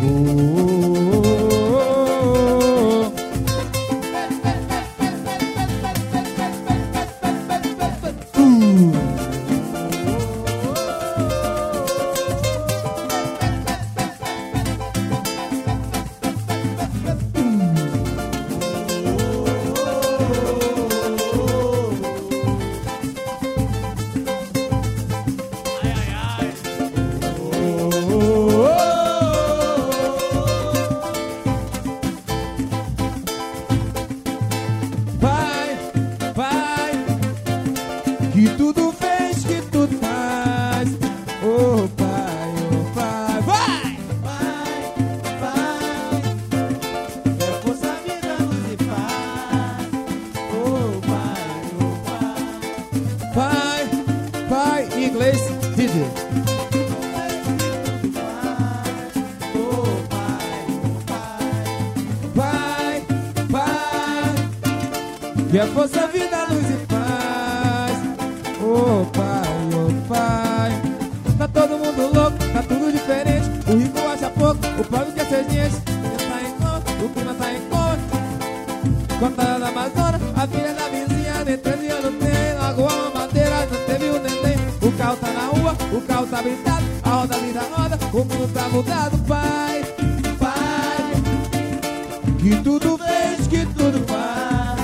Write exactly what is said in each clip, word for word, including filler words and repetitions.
Que a força, vida, luz e paz. Oh pai, oh pai. Tá todo mundo louco, tá tudo diferente. O rico acha pouco, o pobre quer ser gente. Tá em conta, o clima tá em conta. Cortada da Amazônia, a filha da vizinha nem treze anos tem. Logo a madeira, não teve o neném. O carro tá na rua, o carro tá blindado. A roda vira roda, o mundo tá mudado. Pai, pai, que tudo fez, que tudo faz.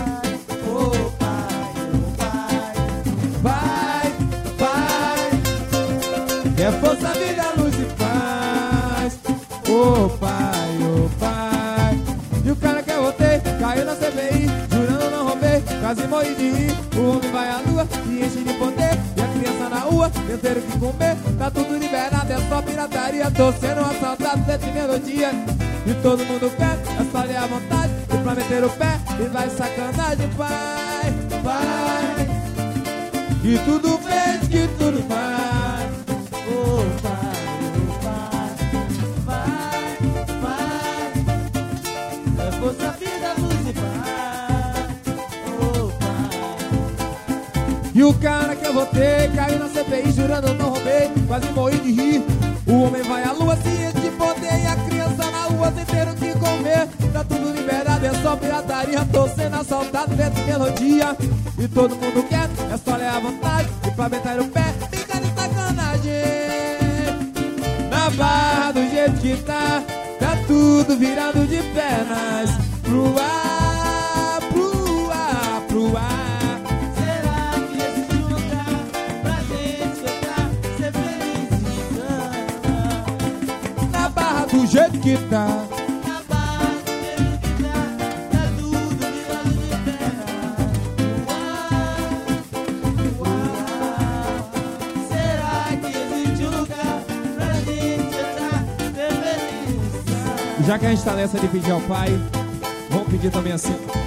É força, vida, luz e paz. Oh pai, oh pai. E o cara que eu votei caiu na C B I, jurando não roubei, quase morri de rir. O homem vai à lua, se enche de poder. E a criança na rua, tem ter o que comer. Tá tudo liberado, é só pirataria. Tô sendo assaltado, sete melodia. E todo mundo quer, é só ler à vontade. E pra meter o pé, e vai sacanagem. Pai, pai, que tudo fez, que tudo faz. Oh pai, oh pai, pai, pai. É força, vida, luz e paz. Oh pai. E o cara que eu votei caiu na C P I, jurando não roubei, quase morri de rir. O homem vai à lua, ciente de poder. E a criança na rua sem ter o que comer. Tá tudo liberado, é só pirataria. Tô sendo assaltado dentro de melodia. E todo mundo quer, é só ler à vontade. E pra meter o pé, fica de sacanagem. Na barra do jeito que tá, tá tudo virando de pernas pro ar, pro ar, pro ar. Será que existe um lugar pra gente soltar, ser feliz e cana? Na barra do jeito que tá, Na barra do jeito que tá, tá tudo virando de pernas pro ar, pro ar. Será que existe um lugar pra gente soltar, ser feliz e cana? já que a gente tá nessa de pedir ao pai, vamos pedir também assim.